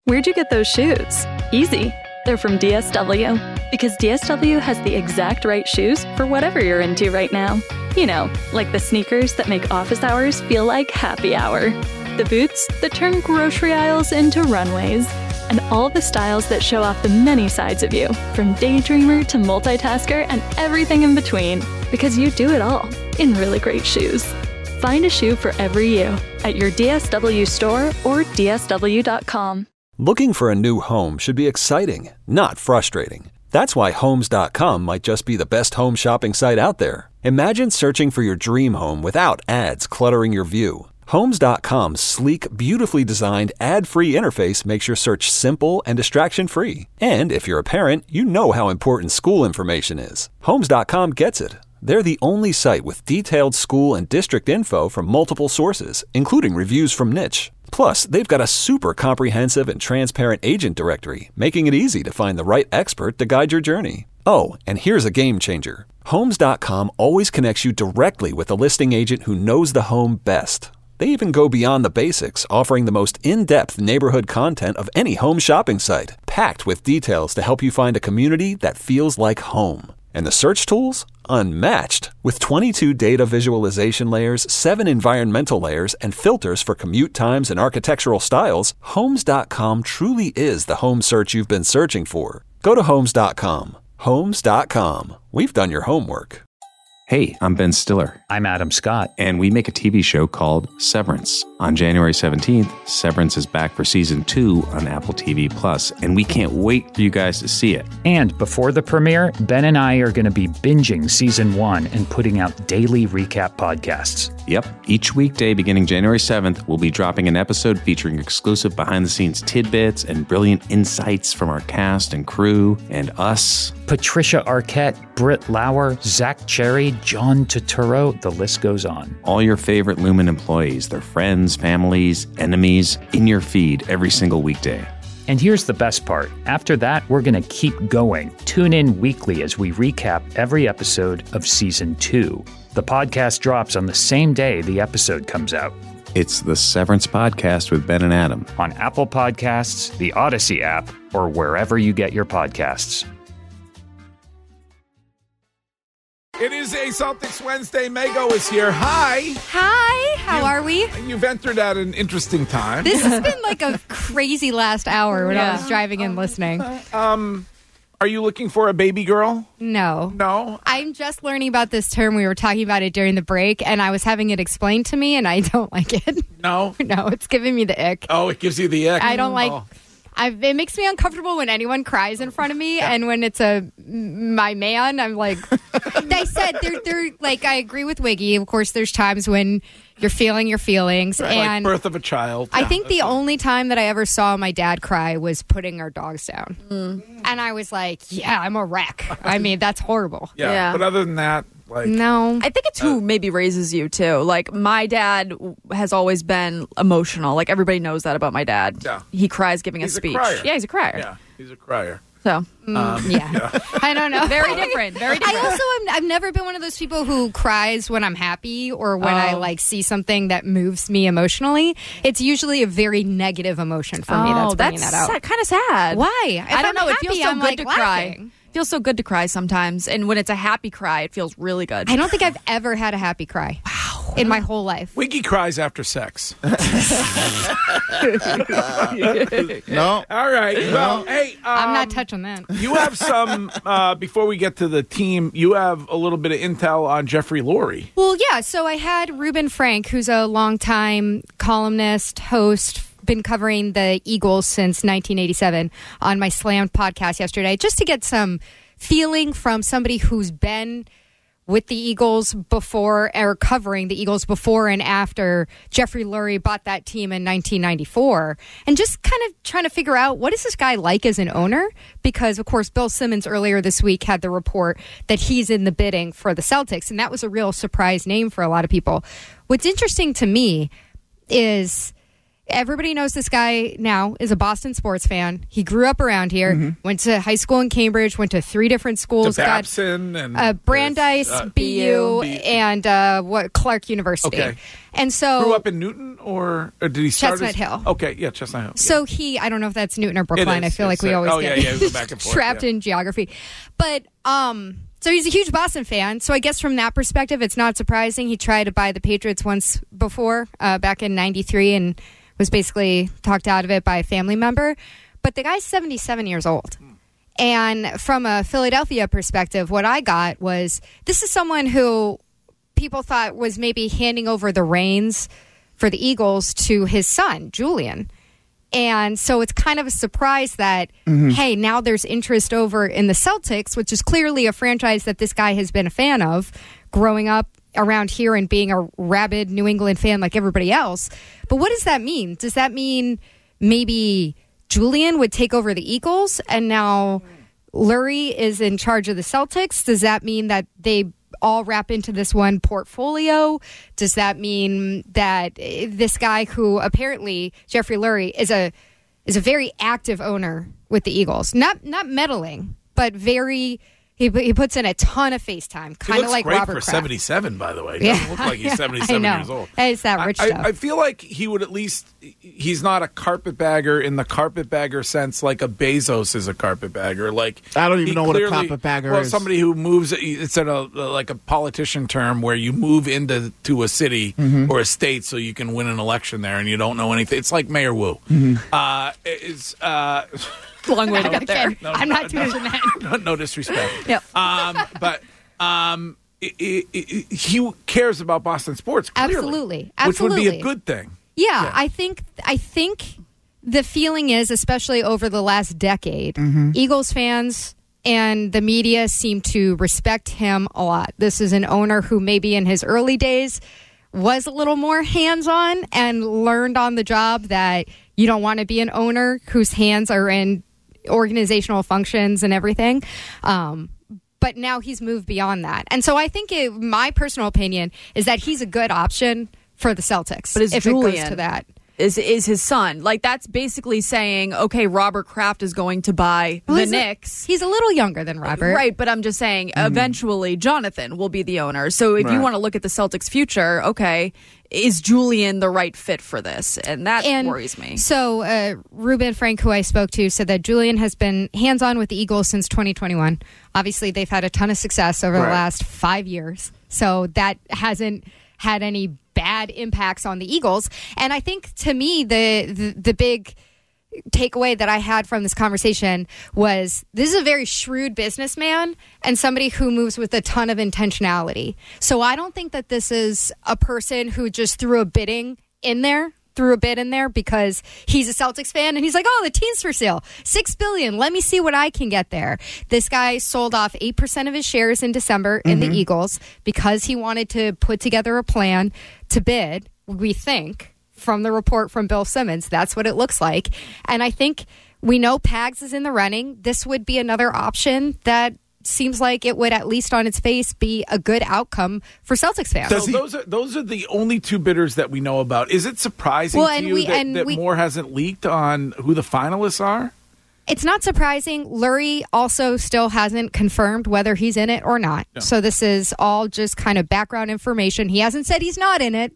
Where'd you get those shoes? Easy. They're from DSW. Because DSW has the exact right shoes for whatever you're into right now. You know, like the sneakers that make office hours feel like happy hour. The boots that turn grocery aisles into runways. And all the styles that show off the many sides of you, from daydreamer to multitasker and everything in between. Because you do it all in really great shoes. Find a shoe for every you at your DSW store or DSW.com. Looking for a new home should be exciting, not frustrating. That's why Homes.com might just be the best home shopping site out there. Imagine searching for your dream home without ads cluttering your view. Homes.com's sleek, beautifully designed, ad-free interface makes your search simple and distraction-free. And if you're a parent, you know how important school information is. Homes.com gets it. They're the only site with detailed school and district info from multiple sources, including reviews from Niche. Plus, they've got a super comprehensive and transparent agent directory, making it easy to find the right expert to guide your journey. Oh, and here's a game changer. Homes.com always connects you directly with the listing agent who knows the home best. They even go beyond the basics, offering the most in-depth neighborhood content of any home shopping site, packed with details to help you find a community that feels like home. And the search tools? Unmatched. With 22 data visualization layers, 7 environmental layers, and filters for commute times and architectural styles, Homes.com truly is the home search you've been searching for. Go to Homes.com. Homes.com. We've done your homework. Hey, I'm Ben Stiller. I'm Adam Scott. And we make a TV show called Severance. On January 17th, Severance is back for season 2 on Apple TV+, and we can't wait for you guys to see it. And before the premiere, Ben and I are going to be binging season 1 and putting out daily recap podcasts. Yep. Each weekday beginning January 7th, we'll be dropping an episode featuring exclusive behind-the-scenes tidbits and brilliant insights from our cast and crew and us. Patricia Arquette, Britt Lauer, Zach Cherry, John Turturro, the list goes on. All your favorite Lumen employees, their friends, families, enemies, in your feed every single weekday. And here's the best part. After that, we're going to keep going. Tune in weekly as we recap every episode of Season 2. The podcast drops on the same day the episode comes out. It's the Severance Podcast with Ben and Adam. On Apple Podcasts, the Odyssey app, or wherever you get your podcasts. It is a Celtics Wednesday. Mago is here. Hi. Hi. How are we? You've entered at an interesting time. This has been like a crazy last hour when I was driving and listening. Are you looking for a baby girl? No. No? I'm just learning about this term. We were talking about it during the break, and I was having it explained to me, and I don't like it. No? No, it's giving me the ick. Oh, it gives you the ick? I don't like... it makes me uncomfortable when anyone cries in front of me, and when it's my man, I'm like... They said, they're like, I agree with Wiggy. Of course, there's times when you're feeling your feelings. Right, and like birth of a child. I think the only time that I ever saw my dad cry was putting our dogs down. And I was like, yeah, I'm a wreck. I mean, that's horrible. Yeah. But other than that, like... No. I think it's who maybe raises you, too. Like, my dad has always been emotional. Like, everybody knows that about my dad. Yeah. He cries giving a speech. Crier. Yeah, he's a crier. Yeah, he's a crier. So, yeah. I don't know. Very different. Very different. I also I've never been one of those people who cries when I'm happy or when I like see something that moves me emotionally. It's usually a very negative emotion for me that's bringing that out. Kind of sad. Why? If I don't know. I'm It feels happy, so I'm, good like, to laughing. cry. It feels so good to cry sometimes. And when it's a happy cry, it feels really good. I don't think I've ever had a happy cry. Wow. In my whole life. Wiggy cries after sex. No. All right. Well, hey. I'm not touching that. You have some, before we get to the team, you have a little bit of intel on Jeffrey Lurie. Well, yeah. So I had Reuben Frank, who's a longtime columnist, host, been covering the Eagles since 1987 on my Slammed podcast yesterday, just to get some feeling from somebody who's been with the Eagles before, or covering the Eagles before and after Jeffrey Lurie bought that team in 1994, and just kind of trying to figure out, what is this guy like as an owner? Because, of course, Bill Simmons earlier this week had the report that he's in the bidding for the Celtics, and that was a real surprise name for a lot of people. What's interesting to me is... everybody knows this guy now is a Boston sports fan. He grew up around here, went to high school in Cambridge, went to 3 different schools. To Babson and Brandeis, BU, and Clark University. Okay. And so grew up in Newton or did he start Chestnut Hill. Okay, yeah, Chestnut Hill. So I don't know if that's Newton or Brookline. I feel like we always get we go back and forth, trapped in geography. But so he's a huge Boston fan. So I guess from that perspective, it's not surprising. He tried to buy the Patriots once before, back in '93, and was basically talked out of it by a family member. But the guy's 77 years old. And from a Philadelphia perspective, what I got was this is someone who people thought was maybe handing over the reins for the Eagles to his son, Julian. And so it's kind of a surprise that, hey, now there's interest over in the Celtics, which is clearly a franchise that this guy has been a fan of growing up around here and being a rabid New England fan like everybody else. But what does that mean? Does that mean maybe Julian would take over the Eagles and now Lurie is in charge of the Celtics? Does that mean that they all wrap into this one portfolio? Does that mean that this guy who apparently, Jeffrey Lurie, is a very active owner with the Eagles, not meddling, but very... He puts in a ton of face time, kind of like great Robert for Kraft. 77, by the way. He doesn't look like he's 77 years old. It's that rich stuff. I feel like he would at least, he's not a carpetbagger in the carpetbagger sense like a Bezos is a carpetbagger. Like, I don't even know what a carpetbagger is. Well, somebody who moves, it's like a politician term where you move into a city or a state so you can win an election there and you don't know anything. It's like Mayor Wu. Long way to get there. I'm not doing that. No disrespect. Yep. But he cares about Boston sports, clearly. Absolutely. Which would be a good thing. Yeah. I think the feeling is, especially over the last decade, Eagles fans and the media seem to respect him a lot. This is an owner who maybe in his early days was a little more hands-on and learned on the job that you don't want to be an owner whose hands are in organizational functions and everything. But now he's moved beyond that. And so I think my personal opinion is that he's a good option for the Celtics. But if Julian it goes to that. Is his son. Like, that's basically saying, okay, Robert Kraft is going to buy the Knicks. He's a little younger than Robert. Right, but I'm just saying, eventually Jonathan will be the owner. So if you want to look at the Celtics' future, okay, is Julian the right fit for this? And that worries me. So Ruben Frank, who I spoke to, said that Julian has been hands-on with the Eagles since 2021. Obviously, they've had a ton of success over the last 5 years. So that hasn't had any bad impacts on the Eagles. And I think, to me, the big takeaway that I had from this conversation was this is a very shrewd businessman and somebody who moves with a ton of intentionality. So I don't think that this is a person who just threw a bid in there because he's a Celtics fan and he's like, oh, the team's for sale, $6 billion. Let me see what I can get there. This guy sold off 8% of his shares in December in the Eagles because he wanted to put together a plan to bid. We think, from the report from Bill Simmons, that's what it looks like. And I think we know Pags is in the running. This would be another option that seems like it would, at least on its face, be a good outcome for Celtics fans. So those are the only two bidders that we know about. Is it surprising to you that more hasn't leaked on who the finalists are? It's not surprising. Lurie also still hasn't confirmed whether he's in it or not. Yeah. So this is all just kind of background information. He hasn't said he's not in it.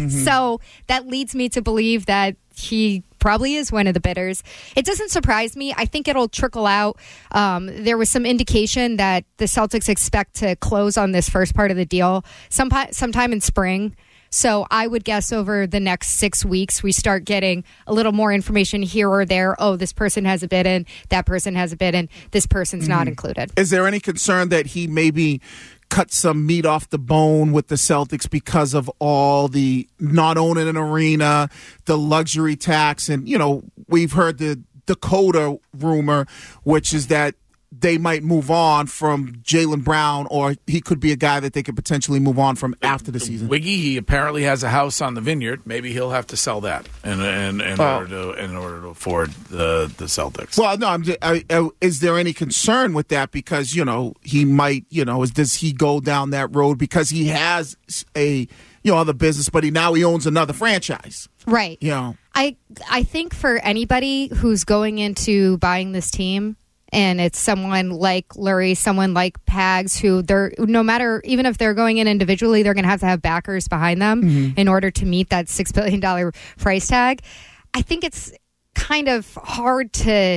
So that leads me to believe that he probably is one of the bidders. It doesn't surprise me. I think it'll trickle out. There was some indication that the Celtics expect to close on this first part of the deal sometime in spring. So I would guess over the next 6 weeks, we start getting a little more information here or there. Oh, this person has a bid in, that person has a bid in, this person's not included. Is there any concern that he maybe cut some meat off the bone with the Celtics because of all the not owning an arena, the luxury tax, and, we've heard the Dakota rumor, which is that they might move on from Jaylen Brown, or he could be a guy that they could potentially move on from after the season. Wiggy, he apparently has a house on the Vineyard. Maybe he'll have to sell that in order to afford the Celtics. Well, no, is there any concern with that? Because, he might, does he go down that road because he has a other business, but now he owns another franchise? Right. I think for anybody who's going into buying this team, and it's someone like Lurie, someone like Pags, who they're no matter, even if they're going in individually, they're going to have backers behind them in order to meet that $6 billion price tag. I think it's kind of hard to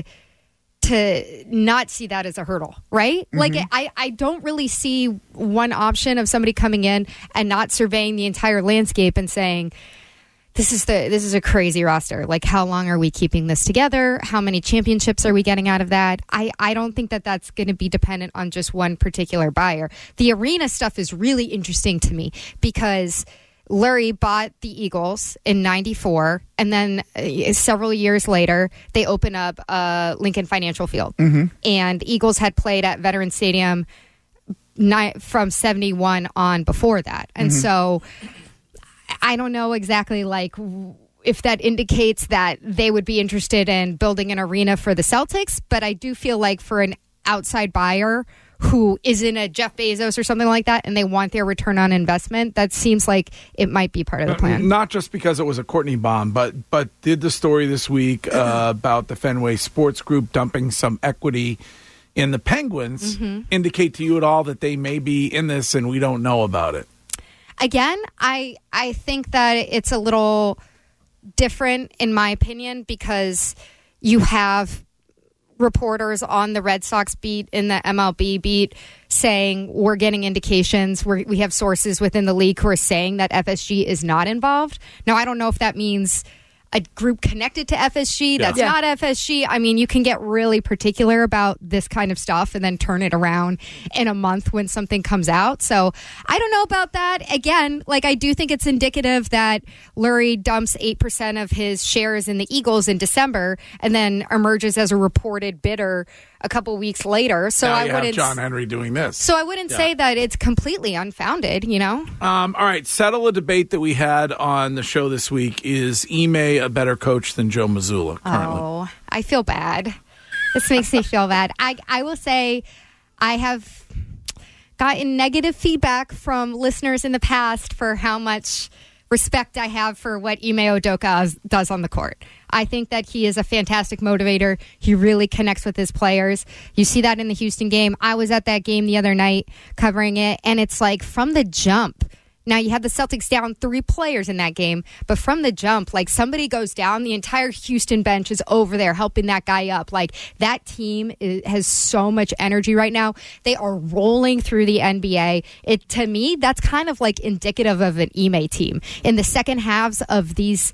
not see that as a hurdle, right? Like I don't really see one option of somebody coming in and not surveying the entire landscape and saying, this is a crazy roster. Like, how long are we keeping this together? How many championships are we getting out of that? I don't think that that's going to be dependent on just one particular buyer. The arena stuff is really interesting to me because Lurie bought the Eagles in 94, and then several years later, they open up Lincoln Financial Field. And Eagles had played at Veterans Stadium from 71 on before that. And so I don't know exactly if that indicates that they would be interested in building an arena for the Celtics, but I do feel like for an outside buyer who isn't a Jeff Bezos or something like that and they want their return on investment, that seems like it might be part of the plan. Not just because it was a Courtney bomb, but did the story this week about the Fenway Sports Group dumping some equity in the Penguins indicate to you at all that they may be in this and we don't know about it? Again, I think that it's a little different, in my opinion, because you have reporters on the Red Sox beat, in the MLB beat, saying we're getting indications. We have sources within the league who are saying that FSG is not involved. Now, I don't know if that means a group connected to FSG that's not FSG. I mean, you can get really particular about this kind of stuff and then turn it around in a month when something comes out. So I don't know about that. Again, I do think it's indicative that Lurie dumps 8% of his shares in the Eagles in December and then emerges as a reported bidder a couple weeks later. So now you have John Henry doing this. So I wouldn't say that it's completely unfounded, All right, settle a debate that we had on the show this week. Is Ime a better coach than Joe Mazzulla currently? Oh, I feel bad. This makes me feel bad. I will say I have gotten negative feedback from listeners in the past for how much respect I have for what Ime Udoka does on the court. I think that he is a fantastic motivator. He really connects with his players. You see that in the Houston game. I was at that game the other night covering it, and it's from the jump. Now, you had the Celtics down 3 players in that game, but from the jump, somebody goes down, the entire Houston bench is over there helping that guy up. That team has so much energy right now. They are rolling through the NBA. To me, that's kind of indicative of an Ime team. In the second halves of these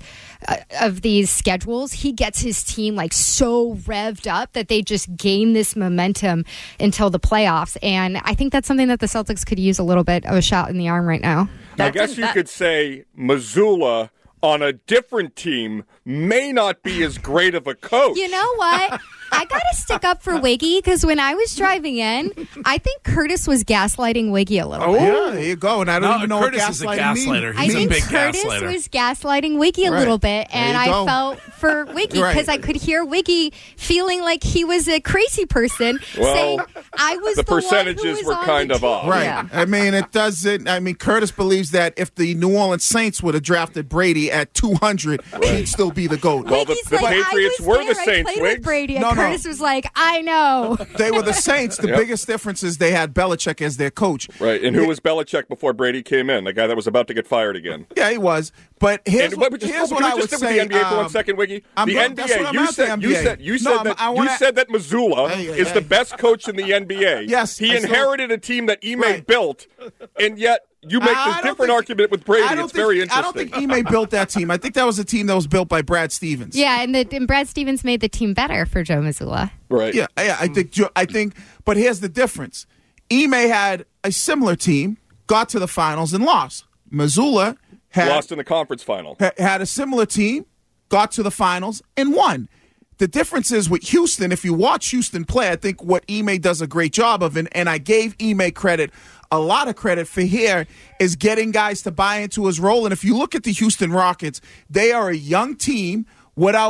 schedules, he gets his team so revved up that they just gain this momentum until the playoffs. And I think that's something that the Celtics could use a little bit of a shot in the arm right now. I guess you could say Mazzulla on a different team may not be as great of a coach. You know what? I got to stick up for Wiggy because when I was driving in, I think Curtis was gaslighting Wiggy a little bit. Yeah, there you go. And I don't even know Curtis what is a gaslighting gaslighter. means. He's I think a big Curtis gaslighter. was gaslighting Wiggy a little bit, and I felt for Wiggy because I could hear Wiggy feeling like he was a crazy person saying, I was the percentages one who was were on kind the of team. off. Right. Yeah. I mean, it doesn't. I mean, Curtis believes that if the New Orleans Saints would have drafted Brady at 200, he'd still be the GOAT. Well, the Wiggy's Patriots I was were there, the I Saints, played with Wiggs. Brady, and No, no. Curtis was like, I know. They were the Saints. The biggest difference is they had Belichick as their coach. Right, and who was Belichick before Brady came in? The guy that was about to get fired again. Yeah, he was. But here's what I would stick say. with the NBA for 1 second, Wiggy? I'm The going- that's what NBA. I'm You at, the NBA. you No, said that I wanna- you said that Mazzulla is the best coach in the NBA. Yes, he I still- inherited a team that Ime Right. built, and yet you make I this don't different think- argument with Brady. I don't It's very think- interesting. I don't think Ime built that team. I think that was a team that was built by Brad Stevens. Yeah, and Brad Stevens made the team better for Joe Mazzulla. Right. Yeah, I think. But here's the difference. Ime had a similar team, got to the finals and lost. Mazzulla Lost in the conference final. had a similar team, got to the finals and won. The difference is with Houston, if you watch Houston play, I think what Ime does a great job of, and I gave Ime credit, a lot of credit for here, is getting guys to buy into his role. And if you look at the Houston Rockets, they are a young team without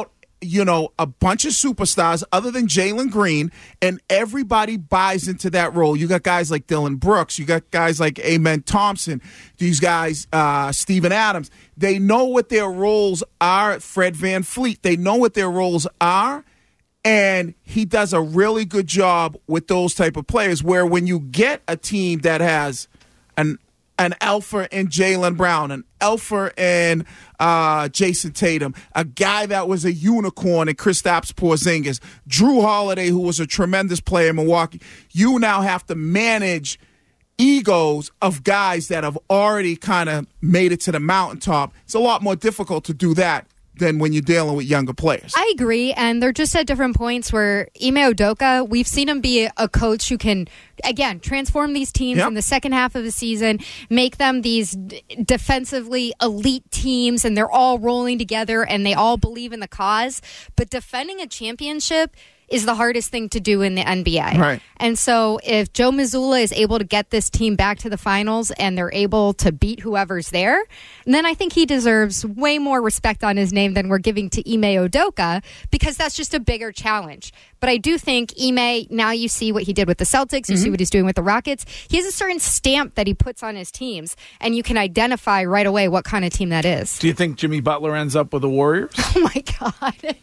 a bunch of superstars other than Jalen Green, and everybody buys into that role. You got guys like Dylan Brooks. You got guys like Amen Thompson. These guys, Steven Adams. They know what their roles are. Fred VanVleet. They know what their roles are. And he does a really good job with those type of players, where when you get a team that has an alpha in Jaylen Brown, an alpha in Jason Tatum, a guy that was a unicorn in Kristaps Porzingis, Drew Holiday, who was a tremendous player in Milwaukee, you now have to manage egos of guys that have already kind of made it to the mountaintop. It's a lot more difficult to do that than when you're dealing with younger players. I agree, and they're just at different points where Ime Udoka, we've seen him be a coach who can, again, transform these teams in the second half of the season, make them these defensively elite teams, and they're all rolling together, and they all believe in the cause. But defending a championship is the hardest thing to do in the NBA. Right. And so if Joe Mazzulla is able to get this team back to the finals and they're able to beat whoever's there, then I think he deserves way more respect on his name than we're giving to Ime Udoka, because that's just a bigger challenge. But I do think Ime, now you see what he did with the Celtics, you see what he's doing with the Rockets. He has a certain stamp that he puts on his teams, and you can identify right away what kind of team that is. Do you think Jimmy Butler ends up with the Warriors? Oh, my God.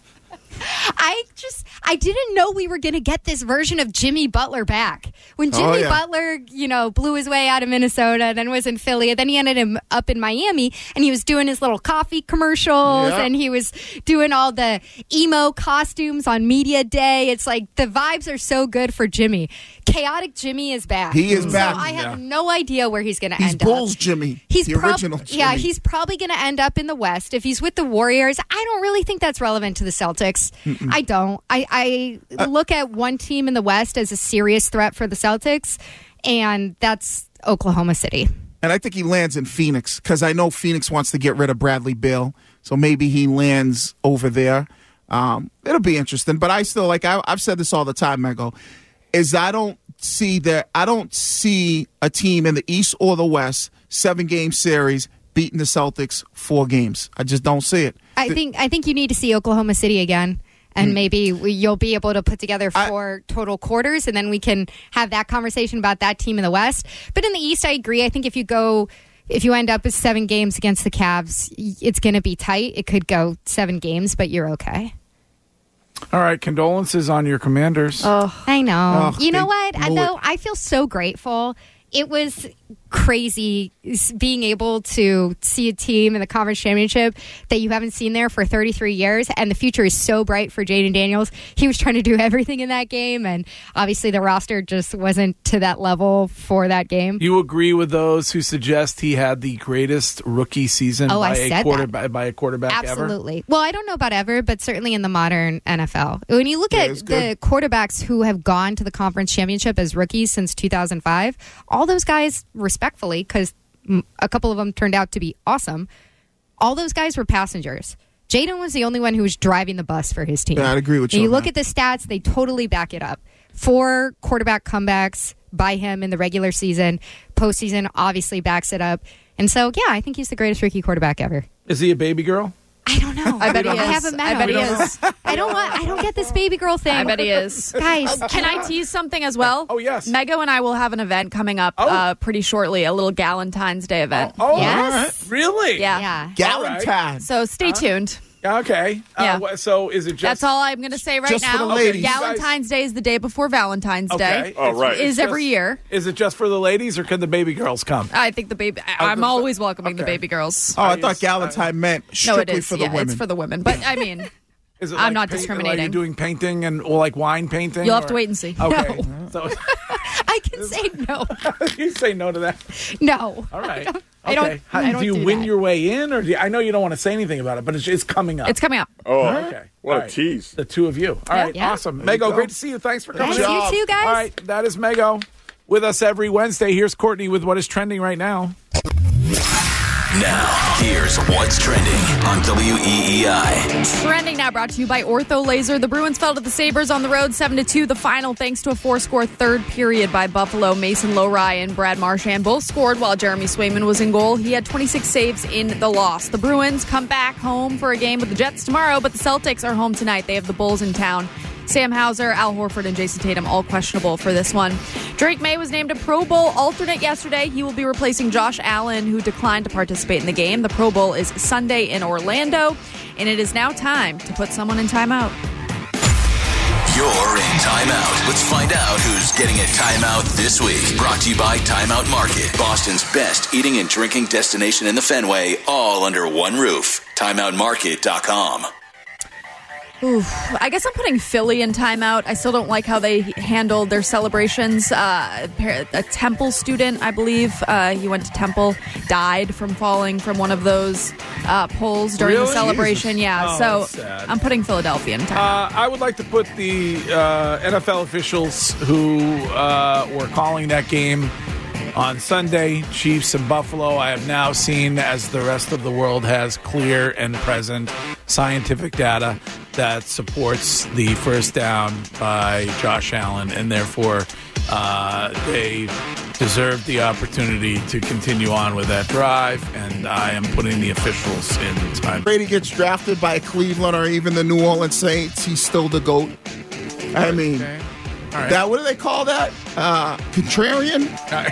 I didn't know we were going to get this version of Jimmy Butler back. When Jimmy Butler, blew his way out of Minnesota, then was in Philly, then he ended up in Miami, and he was doing his little coffee commercials, and he was doing all the emo costumes on media day. It's like the vibes are so good for Jimmy. Chaotic Jimmy is back. He is back. So I have no idea where he's going to end up. He's Bulls Jimmy. He's the original Jimmy. Yeah, he's probably going to end up in the West. If he's with the Warriors, I don't really think that's relevant to the Celtics. I don't. I look at one team in the West as a serious threat for the Celtics, and that's Oklahoma City. And I think he lands in Phoenix, because I know Phoenix wants to get rid of Bradley Beal, so maybe he lands over there. It'll be interesting, but I still, I've said this all the time, Mego, is I don't see a team in the East or the West 7-game series beating the Celtics 4 games. I just don't see it. I think you need to see Oklahoma City again. And maybe you'll be able to put together 4 total quarters, and then we can have that conversation about that team in the West. But in the East, I agree. I think if you end up with 7 games against the Cavs, it's going to be tight. It could go 7 games, but you're okay. All right, condolences on your Commanders. Oh, I know. You know what? I feel so grateful. It was crazy being able to see a team in the conference championship that you haven't seen there for 33 years, and the future is so bright for Jaden Daniels. He was trying to do everything in that game, and obviously the roster just wasn't to that level for that game. You agree with those who suggest he had the greatest rookie season by a quarterback Absolutely. ever? Well, I don't know about ever, but certainly in the modern NFL. When you look at the quarterbacks who have gone to the conference championship as rookies since 2005, all those guys, respectfully, because a couple of them turned out to be awesome, all those guys were passengers. Jaden was the only one who was driving the bus for his team. Yeah, I'd agree with you. And you look at the stats, they totally back it up. 4 quarterback comebacks by him in the regular season. Postseason obviously backs it up. And so, yeah, I think he's the greatest rookie quarterback ever. Is he a baby girl? I don't know. I bet he is. I haven't met him. I bet he is. I don't get this baby girl thing. I bet he is. Guys, can I tease something as well? Oh, yes. Mego and I will have an event coming up pretty shortly, a little Galentine's Day event. Yes. All right. Really? Yeah. Galentine. Right. So stay tuned. Okay. Yeah. So is it just... That's all I'm going to say right just now. for the ladies. Valentine's Day is the day before Valentine's Day. Oh, right. Is every year. Is it just for the ladies, or can the baby girls come? I think I'm always welcoming the baby girls. Oh, I thought Galentine meant strictly for the women. It's for the women. But I mean, Is it I'm not discriminating. Are you doing painting or like wine painting? You'll have to wait and see. Okay. No. So I can say no. you say no to that. No. All right. I don't do you do win that. your way in, or I know you don't want to say anything about it, but it's coming up. It's coming up. Oh, Okay. what All a tease. The two of you. All right. Yeah. Awesome. There you Mego, go. great to see you. Thanks for coming Thanks, in. you too, guys. All right. That is Mego with us every Wednesday. Here's Courtney with what is trending right now. Now, here's what's trending on WEEI. Trending now brought to you by Ortho Laser. The Bruins fell to the Sabres on the road 7-2, the final, thanks to a 4-score third period by Buffalo. Mason Lowry and Brad Marchand both scored while Jeremy Swayman was in goal. He had 26 saves in the loss. The Bruins come back home for a game with the Jets tomorrow, but the Celtics are home tonight. They have the Bulls in town. Sam Hauser, Al Horford, and Jason Tatum all questionable for this one. Drake May was named a Pro Bowl alternate yesterday. He will be replacing Josh Allen, who declined to participate in the game. The Pro Bowl is Sunday in Orlando, and it is now time to put someone in timeout. You're in timeout. Let's find out who's getting a timeout this week. Brought to you by Timeout Market, Boston's best eating and drinking destination in the Fenway, all under one roof. TimeoutMarket.com. Oof. I guess I'm putting Philly in timeout. I still don't like how they handled their celebrations. A Temple student, I believe, he went to Temple, died from falling from one of those poles during the celebration. Jesus. Yeah, so I'm putting Philadelphia in timeout. I would like to put the NFL officials who were calling that game on Sunday, Chiefs and Buffalo. I have now seen, as the rest of the world has, clear and present scientific data that supports the first down by Josh Allen, and therefore they deserve the opportunity to continue on with that drive, and I am putting the officials in time. Brady gets drafted by Cleveland or even the New Orleans Saints, he's still the GOAT. I mean, Right. that, what do they call that? Contrarian?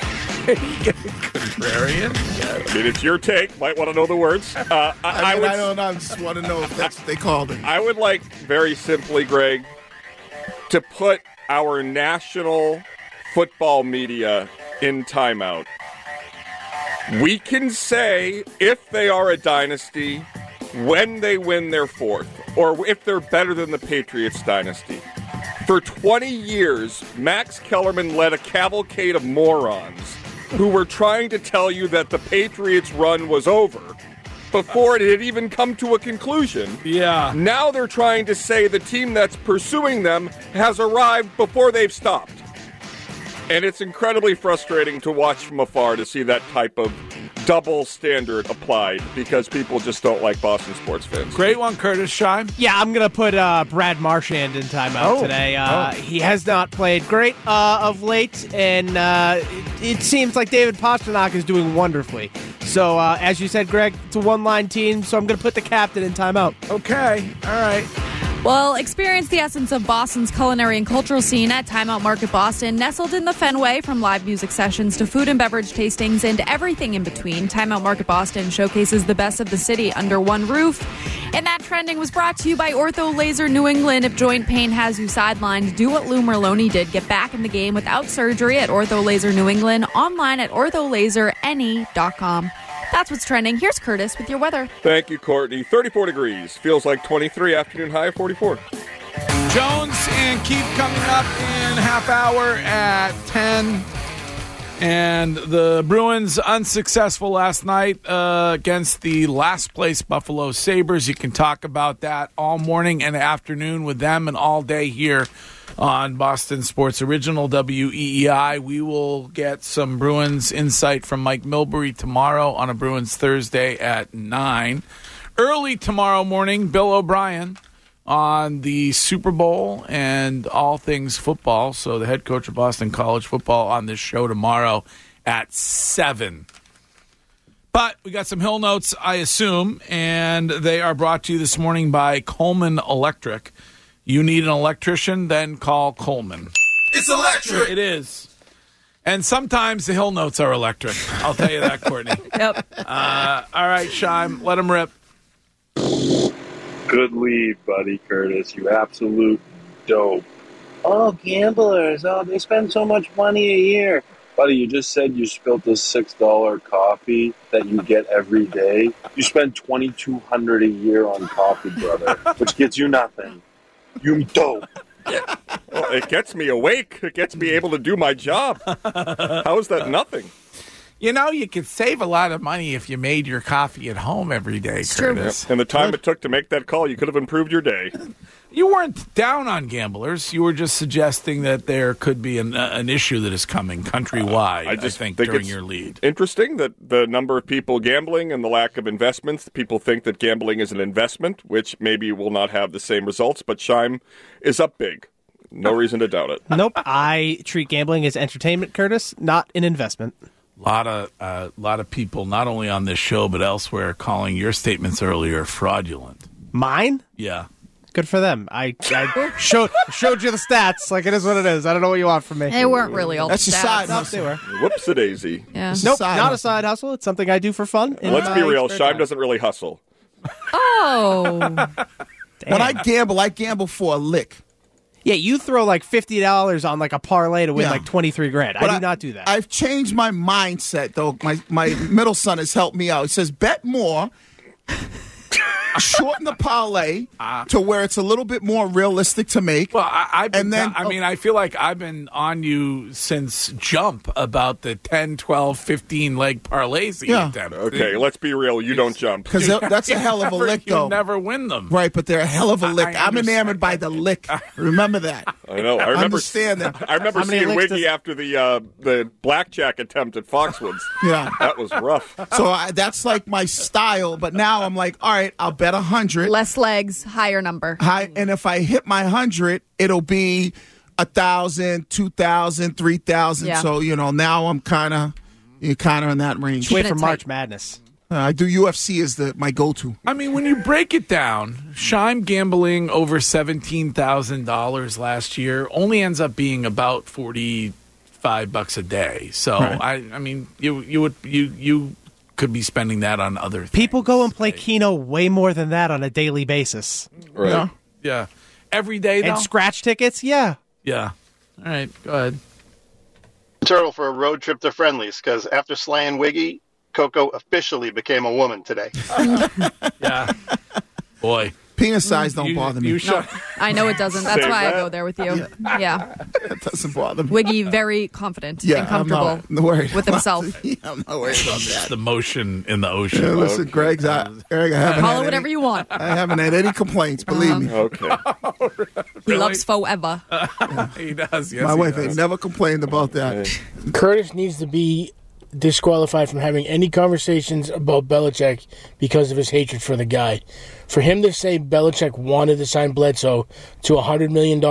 Contrarian? I mean, it's your take. Might want to know the words. I don't know. I just want to know if that's what they called it. I would like, very simply, Greg, to put our national football media in timeout. We can say if they are a dynasty when they win their fourth, or if they're better than the Patriots dynasty. For 20 years, Max Kellerman led a cavalcade of morons who were trying to tell you that the Patriots' run was over before it had even come to a conclusion. Yeah. Now they're trying to say the team that's pursuing them has arrived before they've stopped. And it's incredibly frustrating to watch from afar to see that type of double standard applied because people just don't like Boston sports fans. Great one, Curtis Scheim. Yeah, I'm going to put Brad Marchand in timeout today. He has not played great of late, and it seems like David Pastrnak is doing wonderfully. So, as you said, Greg, it's a one-line team, so I'm going to put the captain in timeout. Okay, all right. Well, experience the essence of Boston's culinary and cultural scene at Timeout Market Boston, nestled in the Fenway. From live music sessions to food and beverage tastings and everything in between, Timeout Market Boston showcases the best of the city under one roof. And that trending was brought to you by Ortho Laser New England. If joint pain has you sidelined, do what Lou Merlone did. Get back in the game without surgery at Ortho Laser New England, online at ortholaserne.com. That's what's trending. Here's Curtis with your weather. Thank you, Courtney. 34 degrees. Feels like 23. Afternoon high of 44. Jones and Keith coming up in half hour at 10. And the Bruins unsuccessful last night against the last place Buffalo Sabres. You can talk about that all morning and afternoon with them and all day here on Boston Sports Original WEEI. We will get some Bruins insight from Mike Milbury tomorrow on a Bruins Thursday at 9. Early tomorrow morning, Bill O'Brien on the Super Bowl and all things football. So the head coach of Boston College football on this show tomorrow at 7. But we got some Hill Notes, I assume, and they are brought to you this morning by Coleman Electric. You need an electrician, then call Coleman. It's electric. It is. And sometimes the Hill Notes are electric. I'll tell you that, Courtney. Yep. All right, Scheim, let him rip. Good lead, buddy, Curtis. You absolute dope. Oh, gamblers. Oh, they spend so much money a year. Buddy, you just said you spilled this $6 coffee that you get every day. You spend $2,200 a year on coffee, brother, which gets you nothing. You dope. Well, it gets me awake. It gets me able to do my job. How is that nothing? You know, you could save a lot of money if you made your coffee at home every day, Curtis. And the time it took to make that call, you could have improved your day. You weren't down on gamblers. You were just suggesting that there could be an issue that is coming countrywide, I think during your lead. Interesting that the number of people gambling and the lack of investments, people think that gambling is an investment, which maybe will not have the same results, but Scheim is up big. No reason to doubt it. Nope. I treat gambling as entertainment, Curtis, not an investment. A lot of people, not only on this show but elsewhere, calling your statements earlier fraudulent. Mine? Yeah. Good for them. I showed you the stats. Like, it is what it is. I don't know what you want from me. They weren't really all That's the a stats. side Nope, they were. Whoops-a-daisy. Yeah. Nope, not a side hustle. It's something I do for fun. Let's be real. Scheim doesn't really hustle. Oh. When I gamble for a lick. Yeah, you throw like $50 on like a parlay to win Yeah. like 23 grand. But I do not do that. I've changed my mindset, though. My middle son has helped me out. He says, bet more, shorten the parlay to where it's a little bit more realistic to make. Well, I feel like I've been on you since jump about the 10, 12, 15 leg parlays that you attempt. Okay, let's be real. You don't jump. Because that's a hell of a lick, though. You never win them. Right, but they're a hell of a lick. I'm enamored by the lick. Remember that. I know. I understand that. I remember seeing Wiggy after the blackjack attempt at Foxwoods. Yeah. That was rough. So that's like my style, but now I'm like, all right, I'll bet 100. Less legs, higher number. And if I hit my 100, it'll be 1,000, 2,000, 3,000. Yeah. So, now I'm kind of in that range. Just wait for March Madness. I do UFC as my go-to. I mean, when you break it down, Scheim gambling over $17,000 last year only ends up being about $45 a day. So, right. I mean, you could be spending that on other things. People go and play Keno way more than that on a daily basis. Right. Yeah. Every day, though? And scratch tickets, yeah. Yeah. All right, go ahead. Turtle for a road trip to Friendly's, because after slaying Wiggy, Coco officially became a woman today. Yeah. Boy. Penis size don't bother me. No, I know it doesn't. That's why I go there with you. Yeah. It doesn't bother me. Wiggy, very confident and comfortable I'm not worried with himself. I'm not worried about that. The motion in the ocean. Yeah, listen, Greg, I haven't Call it whatever you want. I haven't had any complaints, believe me. Okay. He loves forever. He does, yes. My wife ain't never complained about that. Curtis needs to be disqualified from having any conversations about Belichick because of his hatred for the guy. For him to say Belichick wanted to sign Bledsoe to $100 million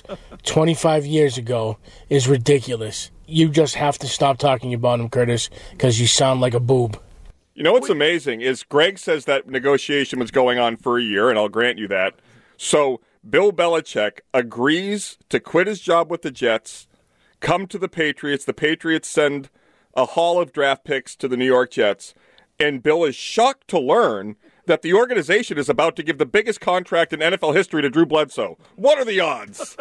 25 years ago is ridiculous. You just have to stop talking about him, Curtis, because you sound like a boob. You know what's amazing is Greg says that negotiation was going on for a year, and I'll grant you that. So Bill Belichick agrees to quit his job with the Jets, come to the Patriots. The Patriots send a haul of draft picks to the New York Jets, and Bill is shocked to learn that the organization is about to give the biggest contract in NFL history to Drew Bledsoe. What are the odds?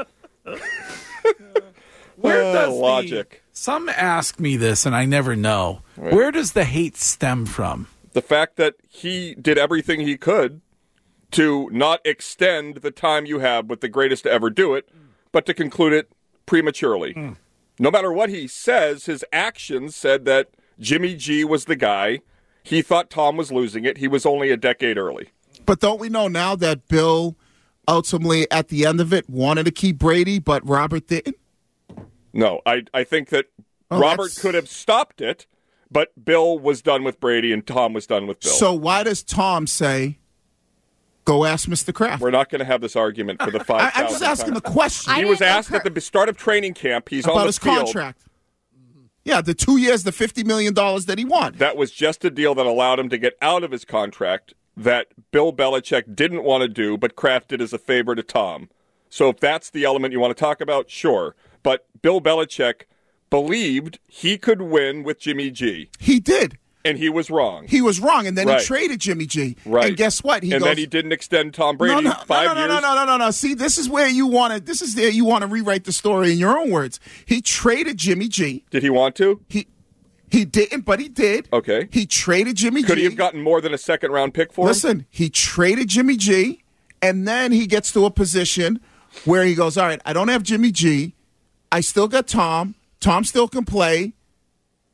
Where does logic? Some ask me this, and I never know. Right. Where does the hate stem from? The fact that he did everything he could to not extend the time you have with the greatest to ever do it, but to conclude it prematurely. No matter what he says, his actions said that Jimmy G was the guy. He thought Tom was losing it. He was only a decade early. But don't we know now that Bill ultimately, at the end of it, wanted to keep Brady, but Robert didn't? No, I think that Robert could have stopped it, but Bill was done with Brady and Tom was done with Bill. So why does Tom say, go ask Mr. Kraft? We're not going to have this argument for the 5,000 I'm just asking the question. He was asked at the start of training camp. He's about on the his field. contract. Yeah, the 2 years, the $50 million that he won. That was just a deal that allowed him to get out of his contract that Bill Belichick didn't want to do, but Kraft did as a favor to Tom. So if that's the element you want to talk about, sure. But Bill Belichick believed he could win with Jimmy G. He did. And he was wrong. He was wrong, and then he traded Jimmy G. Right. And guess what? Then he didn't extend Tom Brady 5 years. No. See, this is where you want to. This is there you want to rewrite the story in your own words. He traded Jimmy G. Did he want to? He didn't, but he did. Okay. He traded Jimmy G. Could he have gotten more than a second-round pick for him? Listen, he traded Jimmy G, and then he gets to a position where he goes, all right, I don't have Jimmy G. I still got Tom. Tom still can play.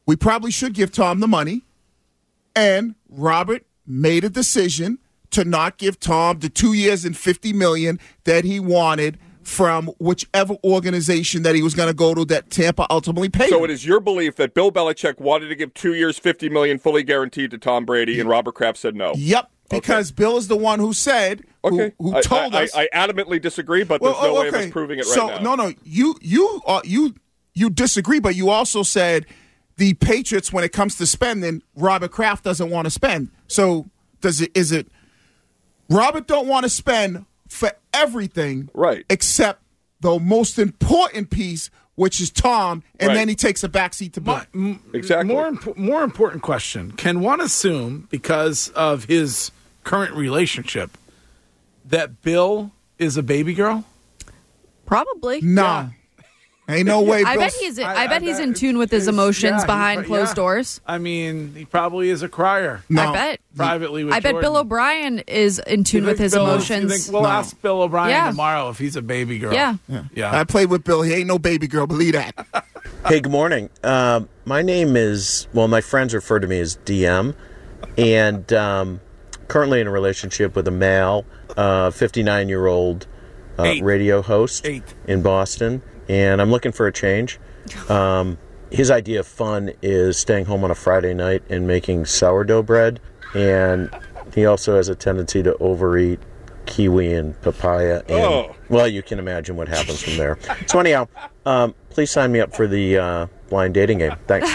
we probably should give Tom the money. And Robert made a decision to not give Tom the 2 years and $50 million that he wanted from whichever organization that he was going to go to that Tampa ultimately paid. So it is your belief that Bill Belichick wanted to give 2 years, $50 million fully guaranteed to Tom Brady, and Robert Kraft said no? Yep, because Bill is the one who said, who told us. I adamantly disagree, but there's no way of us proving it right now. No, you disagree, but you also said the Patriots, when it comes to spending, Robert Kraft doesn't want to spend. So is it Robert don't want to spend for everything, right? Except the most important piece, which is Tom, and then he takes a backseat to Bill. Exactly. More important question: can one assume, because of his current relationship, that Bill is a baby girl? Probably. No. Yeah. Ain't no way. I bet he's in tune with his emotions behind closed doors. I mean, he probably is a crier. No. I bet privately. With I bet Bill O'Brien is in tune with his emotions. We'll ask Bill O'Brien tomorrow if he's a baby girl. Yeah. I played with Bill. He ain't no baby girl. Believe that. Hey, good morning. My name is, my friends refer to me as DM, and currently in a relationship with a male, 59-year-old radio host in Boston. And I'm looking for a change. His idea of fun is staying home on a Friday night and making sourdough bread. And he also has a tendency to overeat kiwi and papaya. And, well, you can imagine what happens from there. So anyhow, please sign me up for the blind dating game. Thanks.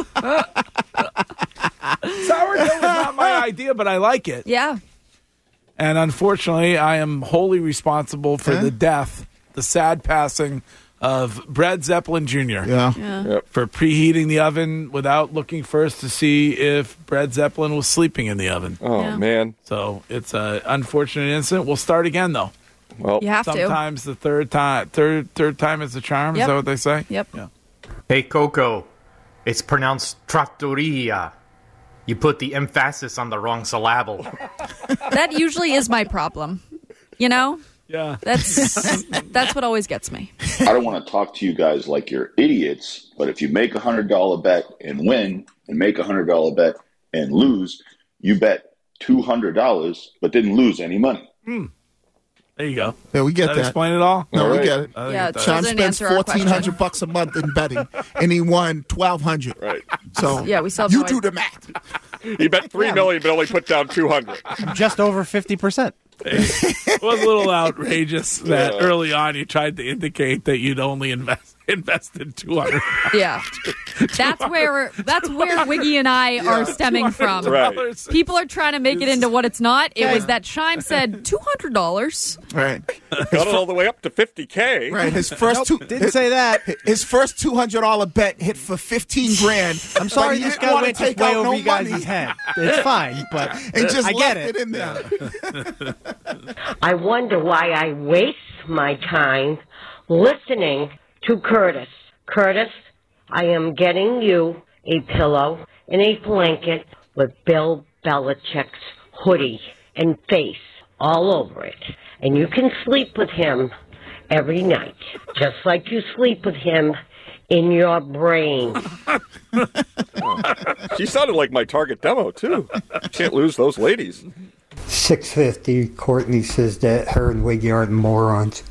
Sourdough is not my idea, but I like it. Yeah. And unfortunately, I am wholly responsible for the sad passing of Brad Zeppelin Jr. For preheating the oven without looking first to see if Brad Zeppelin was sleeping in the oven. Oh, man. So it's an unfortunate incident. We'll start again, though. Well, you have sometimes the third time is the charm. Is that what they say? Yep. Yeah. Hey, Coco. It's pronounced trattoria. You put the emphasis on the wrong syllable. That usually is my problem. You know? Yeah. That's what always gets me. I don't want to talk to you guys like you're idiots, but if you make $100 bet and win and make $100 bet and lose, you bet $200 but didn't lose any money. There you go. Yeah, we get that. Explain it all? No, we get it. Yeah, Sean spends $1,400 a month in betting, and he won $1,200. Right. So yeah, we saw you do the math. He bet $3 million, but only put down $200. Just over 50%. It was a little outrageous that early on you tried to indicate that you'd only invested $200. Yeah, that's where Wiggy and I are stemming from. Right. People are trying to make it into what it's not. It was that Shime said $200. Right. Got it all the way up to $50K. Right. His first didn't say that. His first $200 bet hit for $15,000. I'm sorry, this guy went just way over you guys' head. It's fine, but and just I get left it in there. I wonder why I waste my time listening to Curtis. Curtis, I am getting you a pillow and a blanket with Bill Belichick's hoodie and face all over it. And you can sleep with him every night, just like you sleep with him in your brain. She sounded like my target demo, too. Can't lose those ladies. 650, Courtney says that her and Wiggy are morons.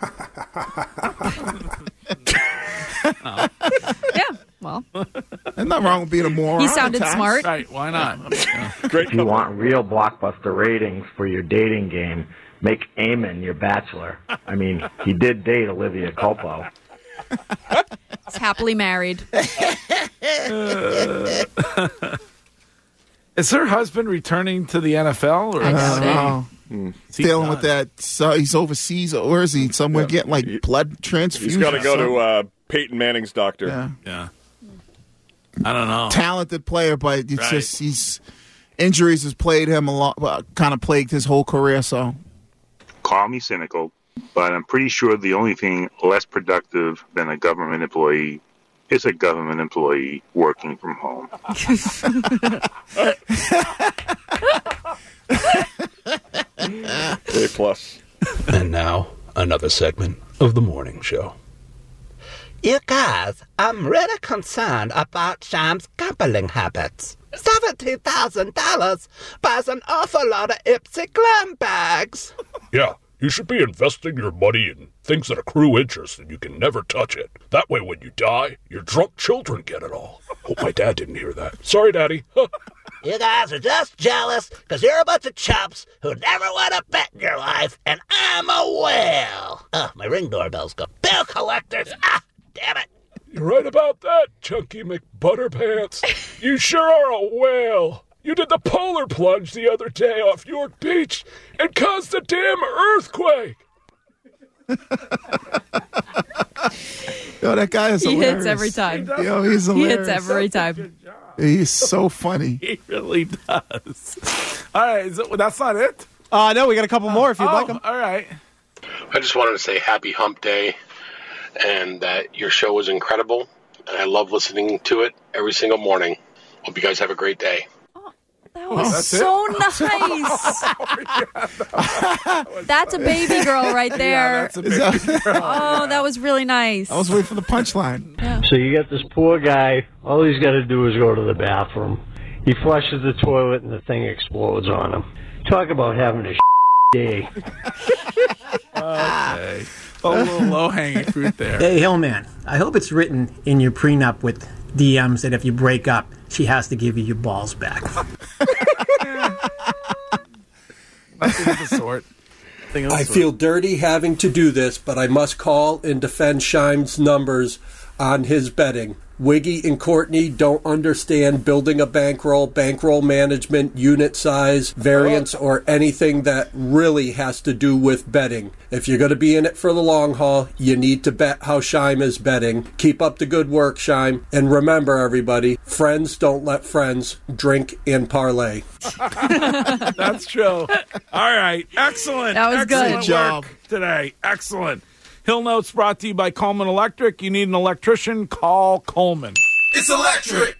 Yeah, well. There's nothing wrong with being a moron. He sounded smart. Right, why not? Great. If you want real blockbuster ratings for your dating game, make Eamon your bachelor. I mean, he did date Olivia Culpo. He's happily married. Is her husband returning to the NFL? Or I don't know. Dealing with that. So he's overseas. Where is he? Somewhere getting like blood transfusion. He's got to go to Peyton Manning's doctor. Yeah. I don't know. Talented player, but it's just injuries has played him a lot. Kind of plagued his whole career. So call me cynical, but I'm pretty sure the only thing less productive than a government employee is a government employee working from home. A plus. And now, another segment of the morning show. You guys, I'm really concerned about Sham's gambling habits. $70,000 buys an awful lot of Ipsy Glam bags. Yeah, you should be investing your money in things that accrue interest and you can never touch it. That way when you die, your drunk children get it all. Hope my dad didn't hear that. Sorry, Daddy. You guys are just jealous because you're a bunch of chumps who never want to bet in your life, and I'm a whale. Oh, my Ring doorbell's go. Bill collectors. Ah, damn it. You're right about that, Chunky McButterpants. You sure are a whale. You did the polar plunge the other day off York Beach and caused a damn earthquake. Yo, that guy is He hilarious. hits every time. Yo, he's He hilarious. hits every time. He's so funny. He really does. All right, that's not it? No, we got a couple more if you'd like them. All right. I just wanted to say happy hump day and that your show was incredible. And I love listening to it every single morning. Hope you guys have a great day. That was so nice. That's a baby girl right there. Oh, that was really nice. I was waiting for the punchline. So you got this poor guy, all he's got to do is go to the bathroom. He flushes the toilet and the thing explodes on him. Talk about having a day. Okay. A little low-hanging fruit there. Hey, Hillman, I hope it's written in your prenup with DMs that if you break up, she has to give you your balls back. Nothing of the sort. I feel dirty having to do this, but I must call and defend Shime's numbers on his betting. Wiggy and Courtney don't understand building a bankroll management, unit size, variance, or anything that really has to do with betting. If you're going to be in it for the long haul, you need to bet how Shime is betting. Keep up the good work, Shime. And remember, everybody, friends don't let friends drink and parlay. That's true. All right. Excellent. That was good. Excellent Good job. work today. Excellent. Hill Notes brought to you by Coleman Electric. You need an electrician? Call Coleman. It's electric.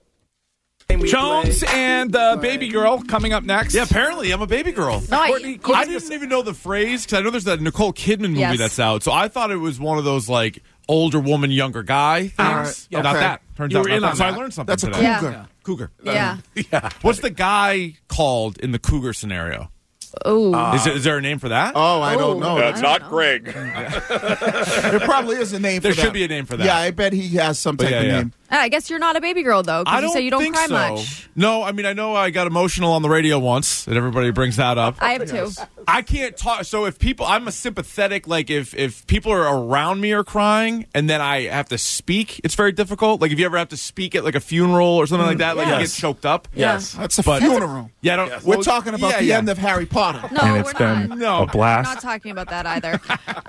Jones and Baby Girl coming up next. Yeah, apparently I'm a baby girl. No, I didn't even know the phrase because I know there's that Nicole Kidman movie Yes. that's out. So I thought it was one of those like older woman, younger guy things. Yeah. Not Okay. that. Turns You out were in not on that. So I that. learned something That's a today. cougar. Yeah. Cougar. Yeah. Yeah. What's the guy called in the cougar scenario? Oh. Is there a name for that? Oh, I don't know. Not Greg. There probably is a name for There that. should be a name for that. Yeah, I bet he has some type of name. I guess you're not a baby girl, though, I because you say you don't think cry so. much. No, I mean, I know I got emotional on the radio once, and everybody brings that up. I have two. I can't talk. So if people, I'm a sympathetic. Like if people are around me are crying, and then I have to speak, it's very difficult. Like if you ever have to speak at like a funeral or something like that, like you get choked up. Yes. That's a But- funeral. Yeah, I don't. We're talking about the end of Harry Potter. No, And it's we're been not. No. a blast. We're not talking about that either.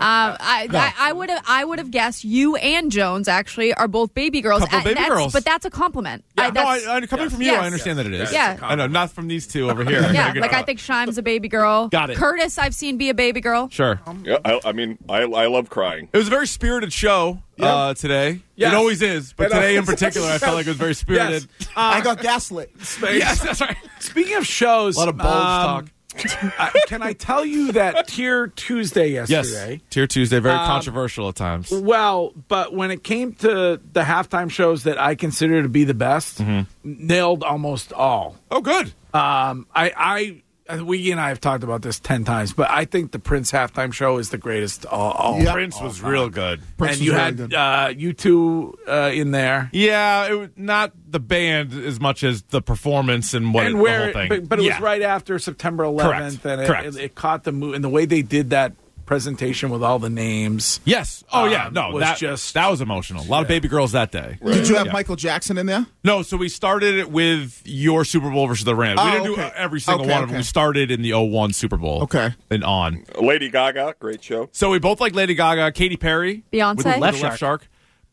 I would have guessed you and Jones actually are both baby girls. Couple baby girls. But that's a compliment. Yeah, That's- coming from you, Yes. I understand that it is. Yeah. I know, not from these two over here. Yeah, like I think Shime's a baby girl. Got it. Curtis, I've seen be a baby girl. Sure. Yeah, I love crying. It was a very spirited show today. Yes. It always is, but And today in particular, I felt like it was very spirited. Yes. I got gaslit. Yes, that's right. Speaking of shows, A lot of bulge talk. Can I tell you that Tier Tuesday yesterday? Yes, Tier Tuesday, very controversial at times. Well, but when it came to the halftime shows that I consider to be the best, nailed almost all. Oh, good. Wiggy and I have talked about this 10 times, but I think the Prince halftime show is the greatest. Prince was real good. And you had you two in there. Yeah, it was not the band as much as the performance and the whole thing. But it was right after September 11th, and it caught the move. And the way they did that presentation with all the names. Yes. Oh, yeah. No, was that was emotional. A lot of baby girls that day. Did you have Michael Jackson in there? No, so we started it with your Super Bowl versus the Rams. We didn't do every single one of them. We started in the 2001 Super Bowl. Okay. And on. Lady Gaga, great show. So we both like Lady Gaga, Katy Perry. Beyonce? With the Left Shark.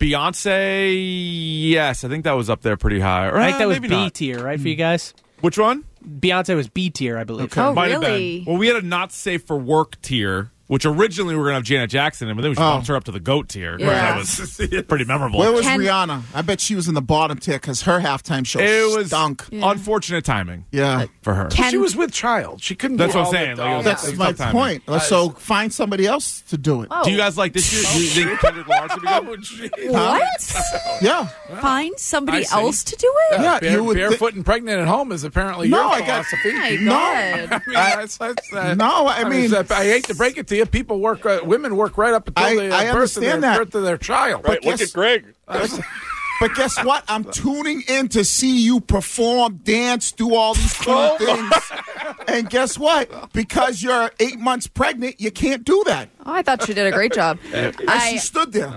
Beyonce, yes. I think that was up there pretty high. I think that was maybe B not. tier, right, for you guys? Which one? Beyonce was B tier, I believe. Oh, Might have really? been. Well, we had a not safe for work tier. which originally we were going to have Janet Jackson in, but then we bumped her up to the GOAT tier. Yeah. That was which originally we were going to have Jensen in, but then we bumped her up to the GOAT tier. Yeah. That was pretty memorable. Where was Rihanna? I bet she was in the bottom tier because her halftime show stunk. Unfortunate timing. Yeah. For her. She was with child. She couldn't. That's do what I'm all saying. the- Like, all that's that. That's my tough point. timing. So find somebody else to do it. Oh. Do you guys like this year? Do you think Kendrick Lamar should be good? What? Yeah. Find somebody I see. else to do it? Yeah, Bare- you would barefoot and pregnant at home is apparently No, your I got- philosophy. My No. God. I mean, I hate to break it to you. People work. Women work right up until the I understand that. birth of their child. Right, look guess- at Greg. But guess what? I'm tuning in to see you perform, dance, do all these cool things. And guess what? Because you're 8 months pregnant, you can't do that. Oh, I thought she did a great job. She stood there.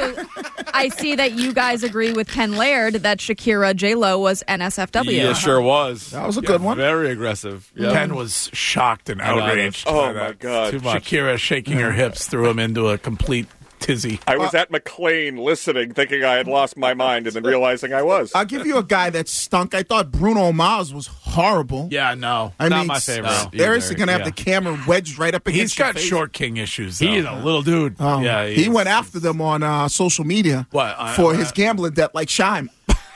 I see that you guys agree with Ken Laird that Shakira J-Lo was NSFW. Yeah, sure was. That was a good one. Very aggressive. Yeah. Ken was shocked and outraged. Oh, by my that. God. Too much. Shakira shaking her hips threw him into a complete tizzy. I was at McLean listening, thinking I had lost my mind, and then realizing I was. I'll give you a guy that stunk. I thought Bruno Mars was horrible. Yeah, no. I Not mean, my favorite Seriously, either. going to have Yeah. the camera wedged right up against He's your got face. short king issues. Though. He's a little dude. Yeah, He went after them on social media for his gambling debt like Shime.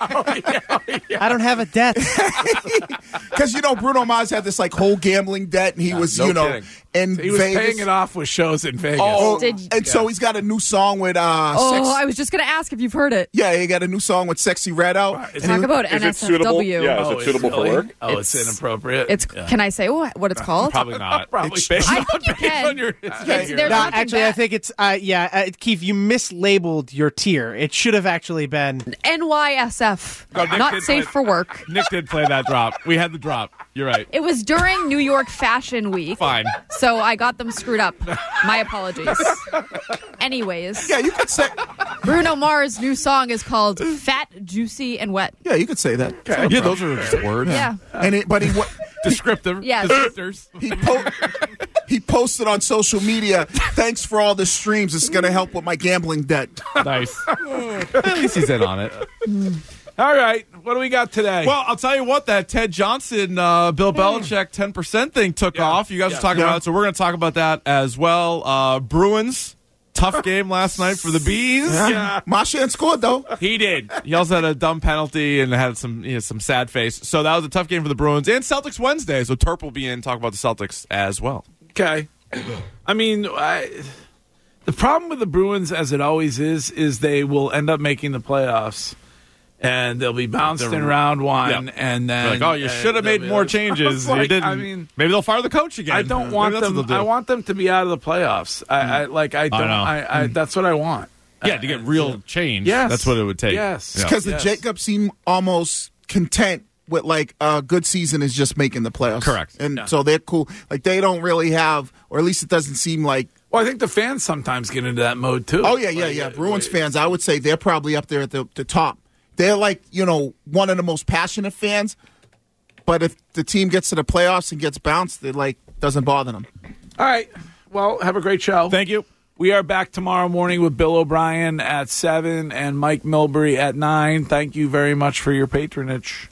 I don't have a debt. Because, Bruno Mars had this whole gambling debt, and he was, no kidding. in He was Vegas. paying it off with shows in Vegas. So he's got a new song with I was just going to ask if you've heard it. Yeah, he got a new song with Sexy Red out. Talk about Is it suitable? NSFW. Yeah, is it suitable for work? Oh, it's inappropriate. It's. Can I say what it's called? Probably not. Probably Based I on- think you based can. on your- There's No, nothing actually, bad. I think it's Keith. You mislabeled your tier. It should have actually been NYSF. Oh, Nick Not did safe play- for work. Nick did play that drop. We had the drop. You're right. It was during New York Fashion Week. Fine. So I got them screwed up. My apologies. Anyways. Yeah, you could say. Bruno Mars' new song is called Fat, Juicy, and Wet. Yeah, you could say that. Yeah, those are just words. Yeah. But he Descriptive. Yes. Descriptors. he posted on social media, "Thanks for all the streams. It's going to help with my gambling debt." Nice. At least he's in on it. All right. What do we got today? Well, I'll tell you what, that Ted Johnson, Bill Belichick 10% thing took off. You guys were talking about it, so we're going to talk about that as well. Bruins, tough game last night for the Bees. Yeah. Marchand scored, though. He did. He also had a dumb penalty and had some sad face. So that was a tough game for the Bruins. And Celtics Wednesday, so Terp will be in talk about the Celtics as well. Okay. I mean, the problem with the Bruins, as it always is they will end up making the playoffs. And they'll be bounced in round one, and then Like, oh, you should have made more changes. Like, You didn't. I mean, maybe they'll fire the coach again. I don't want Maybe that's them. what they'll do. I want them to be out of the playoffs. I that's what I want. Yeah, to get real change. Yes, that's what it would take. Yes, Because the Jacobs seem almost content with a good season is just making the playoffs. Correct. And so they're cool. Like they don't really have, or at least it doesn't seem like. Well, I think the fans sometimes get into that mode too. Oh yeah. Bruins fans, I would say they're probably up there at the top. They're one of the most passionate fans. But if the team gets to the playoffs and gets bounced, it doesn't bother them. All right. Well, have a great show. Thank you. We are back tomorrow morning with Bill O'Brien at 7 and Mike Milbury at 9. Thank you very much for your patronage.